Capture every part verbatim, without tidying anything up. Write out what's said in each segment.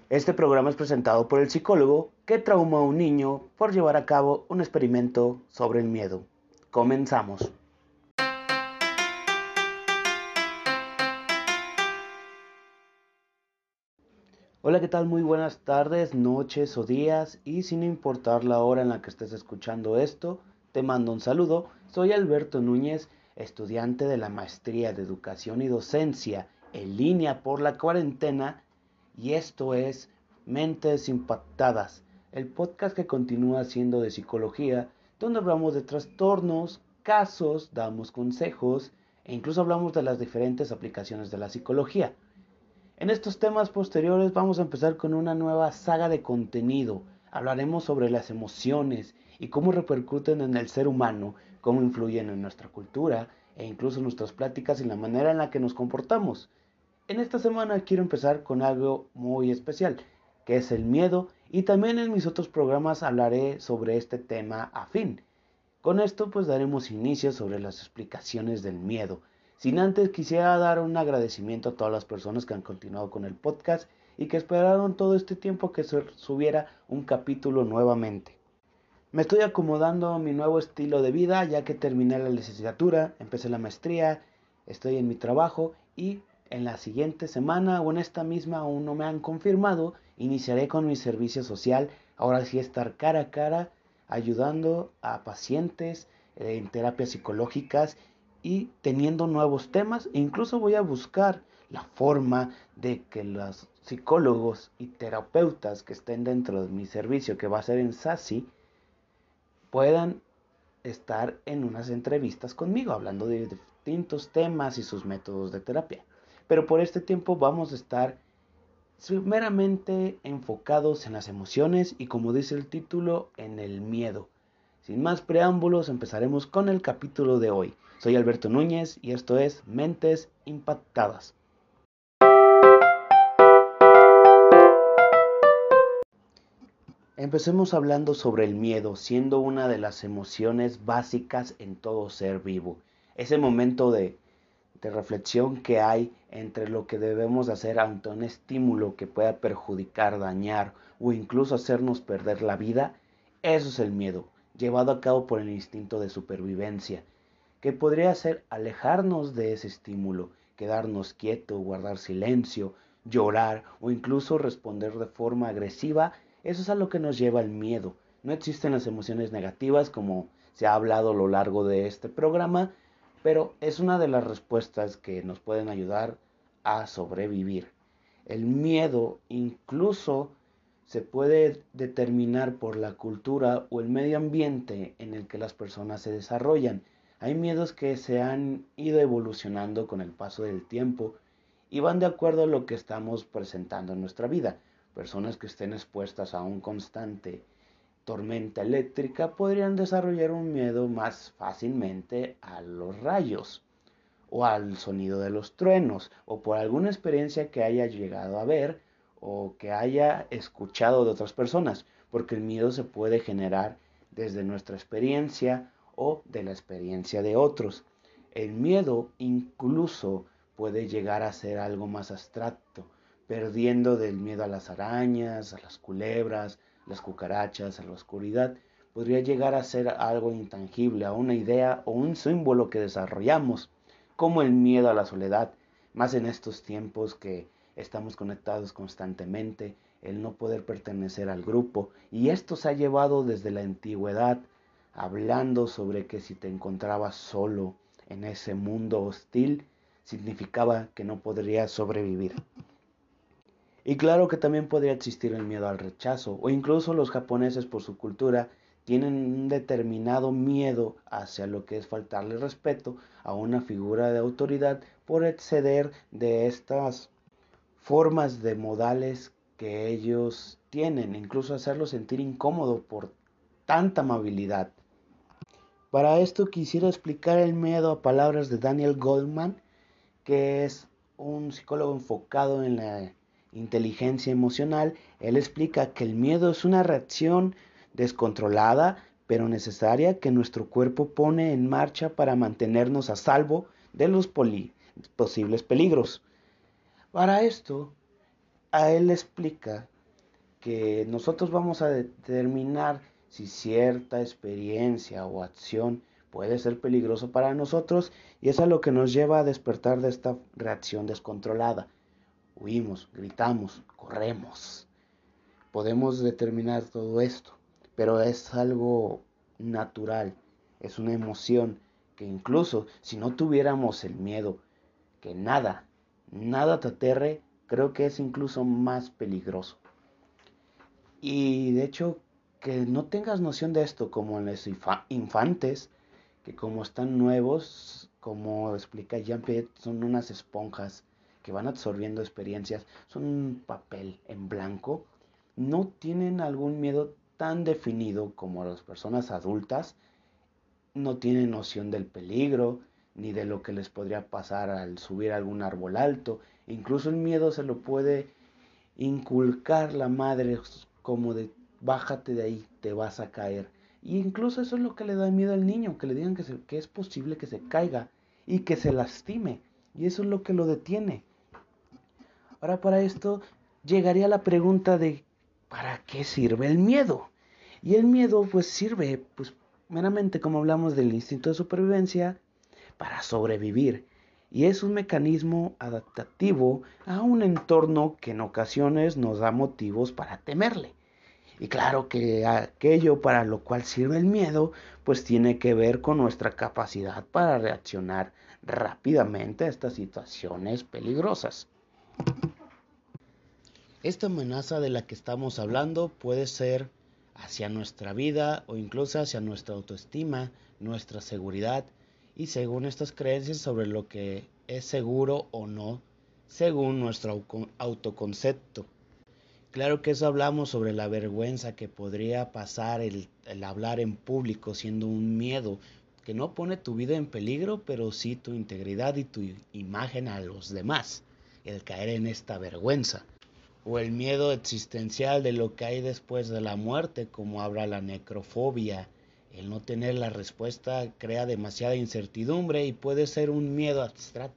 Este programa es presentado por el psicólogo que traumó a un niño por llevar a cabo un experimento sobre el miedo. Comenzamos. Hola, ¿qué tal? Muy buenas tardes, noches o días, y sin importar la hora en la que estés escuchando esto, te mando un saludo. Soy Alberto Núñez, estudiante de la Maestría de Educación y Docencia en línea por la cuarentena, y esto es Mentes Impactadas, el podcast que continúa siendo de psicología, donde hablamos de trastornos, casos, damos consejos e incluso hablamos de las diferentes aplicaciones de la psicología. En estos temas posteriores vamos a empezar con una nueva saga de contenido. Hablaremos sobre las emociones y cómo repercuten en el ser humano, cómo influyen en nuestra cultura e incluso en nuestras pláticas y la manera en la que nos comportamos. En esta semana quiero empezar con algo muy especial, que es el miedo, y también en mis otros programas hablaré sobre este tema afín. Con esto pues daremos inicio sobre las explicaciones del miedo. Sin antes quisiera dar un agradecimiento a todas las personas que han continuado con el podcast y que esperaron todo este tiempo que se subiera un capítulo nuevamente. Me estoy acomodando a mi nuevo estilo de vida ya que terminé la licenciatura, empecé la maestría, estoy en mi trabajo y en la siguiente semana o en esta misma aún no me han confirmado, iniciaré con mi servicio social, ahora sí estar cara a cara ayudando a pacientes en terapias psicológicas y teniendo nuevos temas, e incluso voy a buscar la forma de que los psicólogos y terapeutas que estén dentro de mi servicio, que va a ser en SASI, puedan estar en unas entrevistas conmigo hablando de distintos temas y sus métodos de terapia. Pero por este tiempo vamos a estar meramente enfocados en las emociones y, como dice el título, en el miedo. Sin más preámbulos, empezaremos con el capítulo de hoy. Soy Alberto Núñez y esto es Mentes Impactadas. Empecemos hablando sobre el miedo, siendo una de las emociones básicas en todo ser vivo. Ese momento de, de reflexión que hay entre lo que debemos hacer ante un estímulo que pueda perjudicar, dañar o incluso hacernos perder la vida, eso es el miedo, llevado a cabo por el instinto de supervivencia, que podría ser alejarnos de ese estímulo, quedarnos quietos, guardar silencio, llorar o incluso responder de forma agresiva. Eso es a lo que nos lleva el miedo. No existen las emociones negativas como se ha hablado a lo largo de este programa, pero es una de las respuestas que nos pueden ayudar a sobrevivir. El miedo incluso se puede determinar por la cultura o el medio ambiente en el que las personas se desarrollan. Hay miedos que se han ido evolucionando con el paso del tiempo y van de acuerdo a lo que estamos presentando en nuestra vida. Personas que estén expuestas a un constante tormenta eléctrica podrían desarrollar un miedo más fácilmente a los rayos o al sonido de los truenos o por alguna experiencia que haya llegado a ver o que haya escuchado de otras personas, porque el miedo se puede generar desde nuestra experiencia o de la experiencia de otros. El miedo incluso puede llegar a ser algo más abstracto, perdiendo del miedo a las arañas, a las culebras, las cucarachas, a la oscuridad. Podría llegar a ser algo intangible, a una idea o un símbolo que desarrollamos, como el miedo a la soledad, más en estos tiempos que estamos conectados constantemente, el no poder pertenecer al grupo, y esto se ha llevado desde la antigüedad, hablando sobre que si te encontrabas solo en ese mundo hostil, significaba que no podrías sobrevivir. Y claro que también podría existir el miedo al rechazo, o incluso los japoneses por su cultura tienen un determinado miedo hacia lo que es faltarle respeto a una figura de autoridad por exceder de estas formas de modales que ellos tienen, incluso hacerlo sentir incómodo por tanta amabilidad. Para esto quisiera explicar el miedo a palabras de Daniel Goleman, que es un psicólogo enfocado en la inteligencia emocional. Él explica que el miedo es una reacción descontrolada pero necesaria que nuestro cuerpo pone en marcha para mantenernos a salvo de los poli- posibles peligros. Para esto, a él explica que nosotros vamos a determinar si cierta experiencia o acción puede ser peligroso para nosotros, y es a lo que nos lleva a despertar de esta reacción descontrolada. Huimos, gritamos, corremos. Podemos determinar todo esto, pero es algo natural, es una emoción que incluso si no tuviéramos el miedo, que nada, nada te aterre, creo que es incluso más peligroso. Y de hecho, que no tengas noción de esto, como en los infantes, que como están nuevos, como explica Jean-Pierre, son unas esponjas que van absorbiendo experiencias, son un papel en blanco, no tienen algún miedo tan definido como las personas adultas, no tienen noción del peligro, ni de lo que les podría pasar al subir a algún árbol alto. Incluso el miedo se lo puede inculcar la madre como de bájate de ahí, te vas a caer. Y incluso eso es lo que le da miedo al niño, que le digan que, se, que es posible que se caiga y que se lastime. Y eso es lo que lo detiene. Ahora para esto llegaría la pregunta de ¿para qué sirve el miedo? Y el miedo pues sirve pues meramente, como hablamos del instinto de supervivencia, para sobrevivir. Y es un mecanismo adaptativo a un entorno que en ocasiones nos da motivos para temerle. Y claro que aquello para lo cual sirve el miedo, pues tiene que ver con nuestra capacidad para reaccionar rápidamente a estas situaciones peligrosas. Esta amenaza de la que estamos hablando puede ser hacia nuestra vida o incluso hacia nuestra autoestima, nuestra seguridad y según estas creencias sobre lo que es seguro o no, según nuestro autoconcepto. Claro que eso hablamos sobre la vergüenza que podría pasar el, el hablar en público siendo un miedo que no pone tu vida en peligro, pero sí tu integridad y tu imagen a los demás, el caer en esta vergüenza. O el miedo existencial de lo que hay después de la muerte, como habla la necrofobia. El no tener la respuesta crea demasiada incertidumbre y puede ser un miedo abstracto.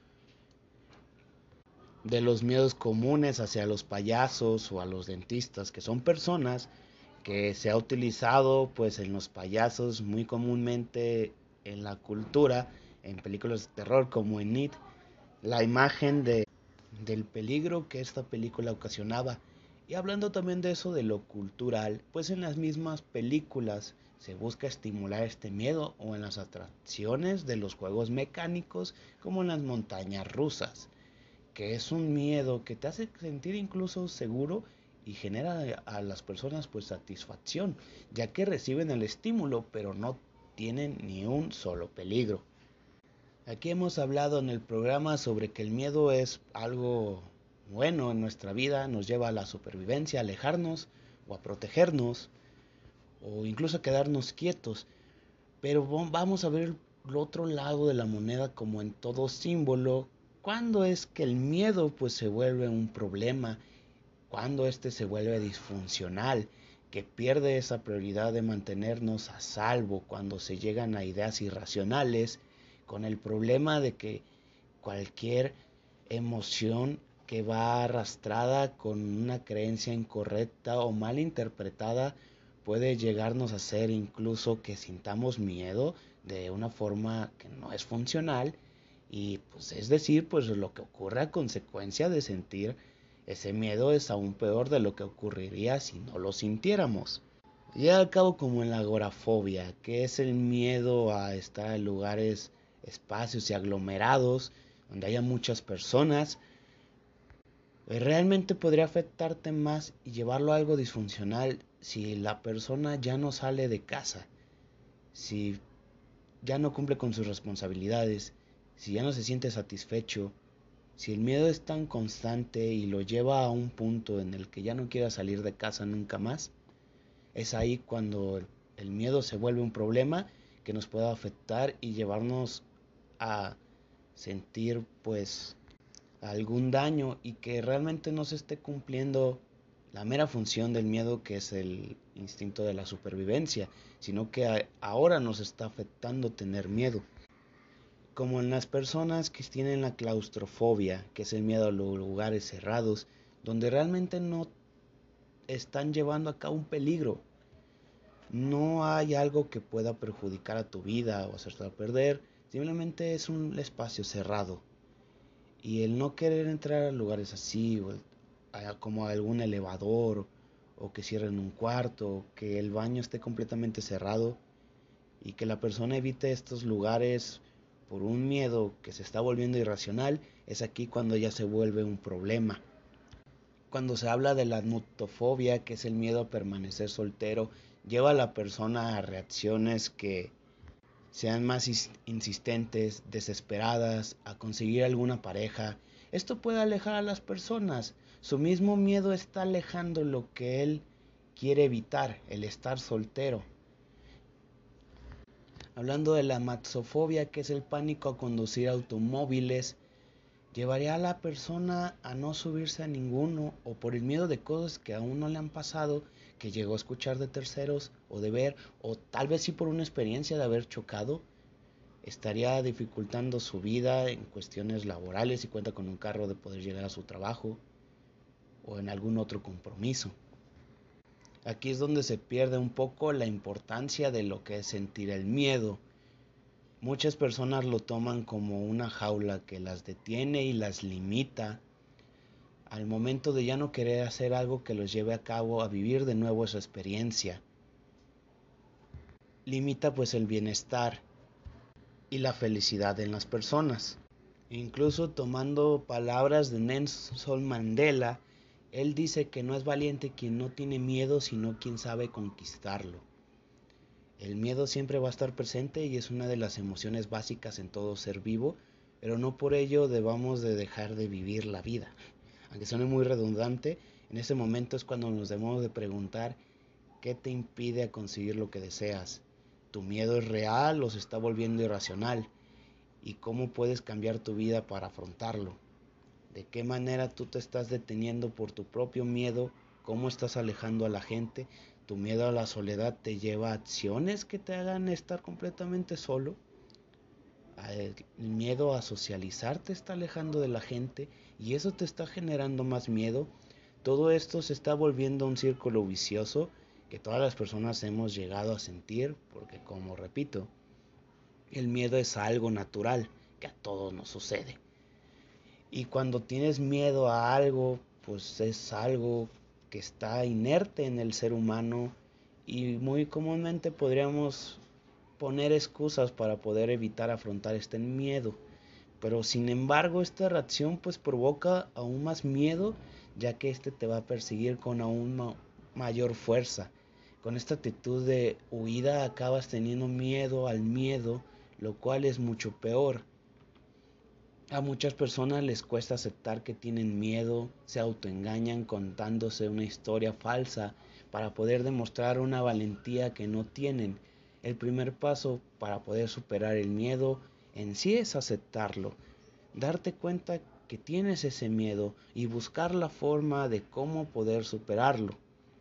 De los miedos comunes hacia los payasos o a los dentistas, que son personas que se ha utilizado pues en los payasos muy comúnmente en la cultura, en películas de terror como en It, la imagen de, del peligro que esta película ocasionaba. Y hablando también de eso, de lo cultural, pues en las mismas películas se busca estimular este miedo, o en las atracciones de los juegos mecánicos como en las montañas rusas, que es un miedo que te hace sentir incluso seguro y genera a las personas pues satisfacción, ya que reciben el estímulo pero no tienen ni un solo peligro. Aquí hemos hablado en el programa sobre que el miedo es algo bueno en nuestra vida, nos lleva a la supervivencia, a alejarnos o a protegernos o incluso a quedarnos quietos, pero vamos a ver el otro lado de la moneda. Como en todo símbolo, ¿cuándo es que el miedo pues se vuelve un problema? ¿Cuándo este se vuelve disfuncional? Que pierde esa prioridad de mantenernos a salvo cuando se llegan a ideas irracionales, con el problema de que cualquier emoción que va arrastrada con una creencia incorrecta o mal interpretada puede llegarnos a hacer incluso que sintamos miedo de una forma que no es funcional, y pues es decir, pues lo que ocurre a consecuencia de sentir ese miedo es aún peor de lo que ocurriría si no lo sintiéramos. Y al cabo, como en la agorafobia, que es el miedo a estar en lugares, espacios y aglomerados donde haya muchas personas, realmente podría afectarte más y llevarlo a algo disfuncional si la persona ya no sale de casa, si ya no cumple con sus responsabilidades, si ya no se siente satisfecho, si el miedo es tan constante y lo lleva a un punto en el que ya no quiera salir de casa nunca más. Es ahí cuando el miedo se vuelve un problema que nos puede afectar y llevarnos a sentir pues algún daño, y que realmente no se esté cumpliendo la mera función del miedo, que es el instinto de la supervivencia, sino que ahora nos está afectando tener miedo. Como en las personas que tienen la claustrofobia, que es el miedo a los lugares cerrados, donde realmente no están llevando a cabo un peligro. No hay algo que pueda perjudicar a tu vida o hacerte perder, simplemente es un espacio cerrado. Y el no querer entrar a lugares así, o a- como a algún elevador, o que cierren un cuarto, o que el baño esté completamente cerrado, y que la persona evite estos lugares por un miedo que se está volviendo irracional, es aquí cuando ya se vuelve un problema. Cuando se habla de la nutofobia, que es el miedo a permanecer soltero, lleva a la persona a reacciones que sean más insistentes, desesperadas, a conseguir alguna pareja. Esto puede alejar a las personas. Su mismo miedo está alejando lo que él quiere evitar, el estar soltero. Hablando de la matsofobia, que es el pánico a conducir automóviles, llevaría a la persona a no subirse a ninguno, o por el miedo de cosas que aún no le han pasado, que llegó a escuchar de terceros o de ver, o tal vez sí por una experiencia de haber chocado. Estaría dificultando su vida en cuestiones laborales si cuenta con un carro, de poder llegar a su trabajo o en algún otro compromiso. Aquí es donde se pierde un poco la importancia de lo que es sentir el miedo. Muchas personas lo toman como una jaula que las detiene y las limita al momento de ya no querer hacer algo que los lleve a cabo a vivir de nuevo esa experiencia. Limita pues el bienestar y la felicidad en las personas. Incluso tomando palabras de Nelson Mandela, él dice que no es valiente quien no tiene miedo, sino quien sabe conquistarlo. El miedo siempre va a estar presente y es una de las emociones básicas en todo ser vivo, pero no por ello debamos de dejar de vivir la vida. Aunque suene muy redundante, en ese momento es cuando nos debemos de preguntar qué te impide a conseguir lo que deseas. ¿Tu miedo es real o se está volviendo irracional? ¿Y cómo puedes cambiar tu vida para afrontarlo? ¿De qué manera tú te estás deteniendo por tu propio miedo? ¿Cómo estás alejando a la gente? ¿Tu miedo a la soledad te lleva a acciones que te hagan estar completamente solo? El miedo a socializar te está alejando de la gente y eso te está generando más miedo. Todo esto se está volviendo un círculo vicioso que todas las personas hemos llegado a sentir, porque como repito, el miedo es algo natural que a todos nos sucede. Y cuando tienes miedo a algo, pues es algo que está inerte en el ser humano y muy comúnmente podríamos poner excusas para poder evitar afrontar este miedo. Pero sin embargo, esta reacción pues provoca aún más miedo, ya que este te va a perseguir con aún ma- mayor fuerza. Con esta actitud de huida acabas teniendo miedo al miedo, lo cual es mucho peor. A muchas personas les cuesta aceptar que tienen miedo, se autoengañan contándose una historia falsa para poder demostrar una valentía que no tienen. El primer paso para poder superar el miedo en sí es aceptarlo, darte cuenta que tienes ese miedo y buscar la forma de cómo poder superarlo.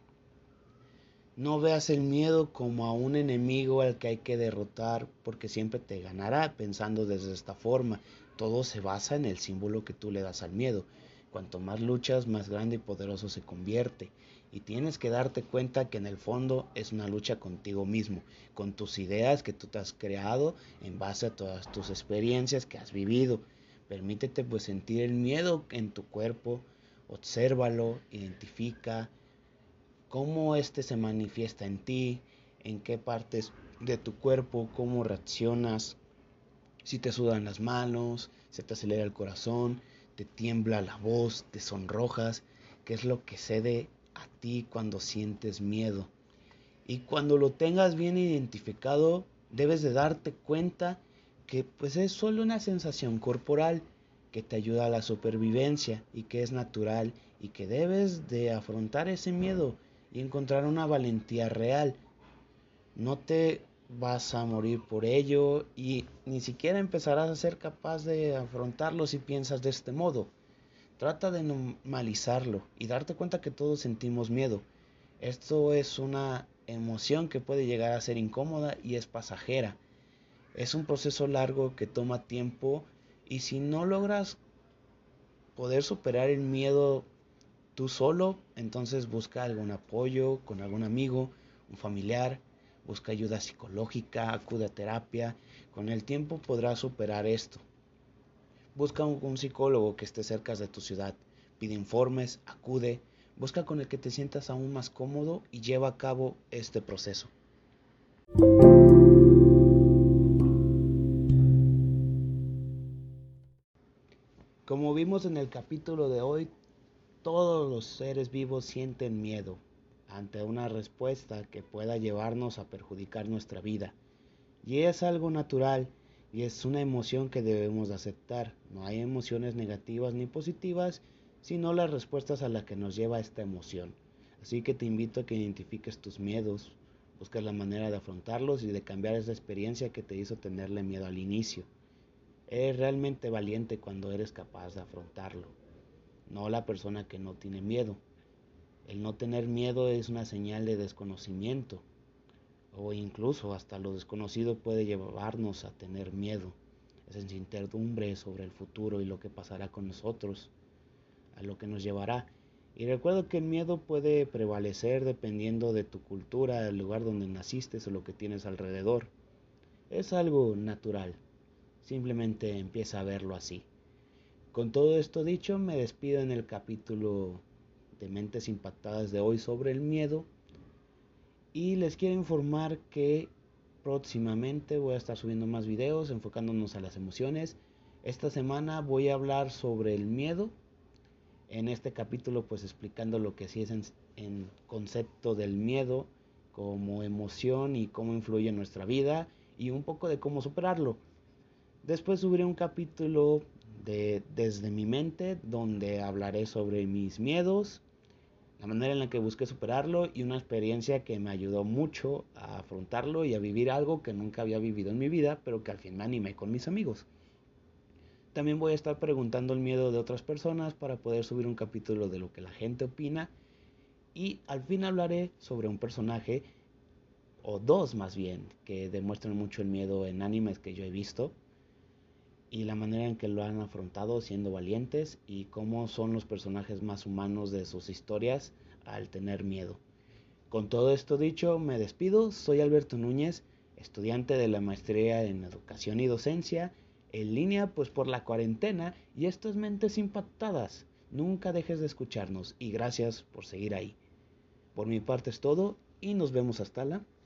No veas el miedo como a un enemigo al que hay que derrotar, porque siempre te ganará pensando desde esta forma. Todo se basa en el símbolo que tú le das al miedo. Cuanto más luchas, más grande y poderoso se convierte. Y tienes que darte cuenta que en el fondo es una lucha contigo mismo, con tus ideas que tú te has creado en base a todas tus experiencias que has vivido. Permítete pues sentir el miedo en tu cuerpo, obsérvalo, identifica cómo este se manifiesta en ti, en qué partes de tu cuerpo, cómo reaccionas, si te sudan las manos, se te acelera el corazón, te tiembla la voz, te sonrojas, qué es lo que cede a ti cuando sientes miedo. Y cuando lo tengas bien identificado, debes de darte cuenta que pues es solo una sensación corporal que te ayuda a la supervivencia y que es natural y que debes de afrontar ese miedo y encontrar una valentía real. No te vas a morir por ello y ni siquiera empezarás a ser capaz de afrontarlo si piensas de este modo. Trata de normalizarlo y darte cuenta que todos sentimos miedo. Esto es una emoción que puede llegar a ser incómoda y es pasajera. Es un proceso largo que toma tiempo y si no logras poder superar el miedo tú solo, entonces busca algún apoyo con algún amigo, un familiar, busca ayuda psicológica, acude a terapia. Con el tiempo podrás superar esto. Busca un, un psicólogo que esté cerca de tu ciudad, pide informes, acude, busca con el que te sientas aún más cómodo y lleva a cabo este proceso. Como vimos en el capítulo de hoy, todos los seres vivos sienten miedo ante una respuesta que pueda llevarnos a perjudicar nuestra vida. Y es algo natural y es una emoción que debemos aceptar. No hay emociones negativas ni positivas, sino las respuestas a las que nos lleva esta emoción. Así que te invito a que identifiques tus miedos, busques la manera de afrontarlos y de cambiar esa experiencia que te hizo tenerle miedo al inicio. Eres realmente valiente cuando eres capaz de afrontarlo, no la persona que no tiene miedo. El no tener miedo es una señal de desconocimiento, o incluso hasta lo desconocido puede llevarnos a tener miedo. Esa incertidumbre sobre el futuro y lo que pasará con nosotros, a lo que nos llevará. Y recuerda que el miedo puede prevalecer dependiendo de tu cultura, el lugar donde naciste o lo que tienes alrededor. Es algo natural. Simplemente empieza a verlo así. Con todo esto dicho, me despido en el capítulo de Mentes Impactadas de hoy sobre el miedo. Y les quiero informar que próximamente voy a estar subiendo más videos enfocándonos a las emociones. Esta semana voy a hablar sobre el miedo. En este capítulo pues explicando lo que sí es en, en concepto del miedo como emoción y cómo influye en nuestra vida y un poco de cómo superarlo. Después subiré un capítulo de Desde mi mente donde hablaré sobre mis miedos, la manera en la que busqué superarlo y una experiencia que me ayudó mucho a afrontarlo y a vivir algo que nunca había vivido en mi vida, pero que al fin me animé con mis amigos. También voy a estar preguntando el miedo de otras personas para poder subir un capítulo de lo que la gente opina y al fin hablaré sobre un personaje, o dos más bien, que demuestran mucho el miedo en animes que yo he visto y la manera en que lo han afrontado siendo valientes y cómo son los personajes más humanos de sus historias al tener miedo. Con todo esto dicho, me despido. Soy Alberto Núñez, estudiante de la maestría en Educación y Docencia, en línea pues por la cuarentena, y esto es Mentes Impactadas. Nunca dejes de escucharnos y gracias por seguir ahí. Por mi parte es todo y nos vemos hasta la